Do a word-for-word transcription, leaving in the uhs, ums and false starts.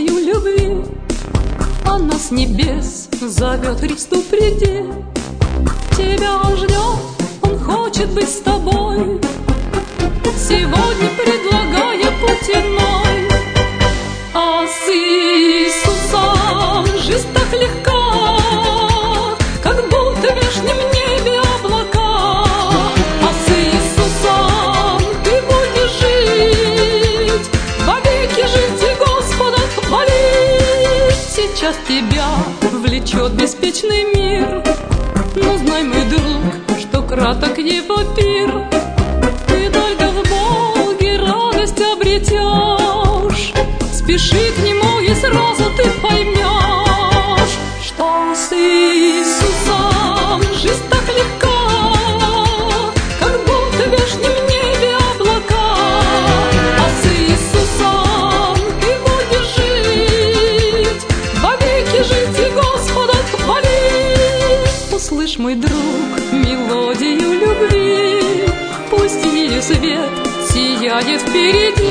мелодию любви. Она с небес зовет: Христу, приди. Тебя он ждет, он хочет быть с тобой, сегодня предлагая путь иной. А с Иисусом жизнь так легка, как будто в вешнем небе облака. А с Иисусом ты будешь жить, вовеки жить и Господа хвалить. Сейчас тебя влечет беспечный мир, но знай, мой друг, что краток его пир. Ты только в Боге радость обретешь, спеши к Нему, и сразу ты поймешь, что с Иисусом жизнь так легка, как будто в вешнем небе облака. А с Иисусом ты будешь жить, вовеки жить и Господа хвалить. Услышь, мой друг, мелодию любви, пусть ее свет сияет впереди.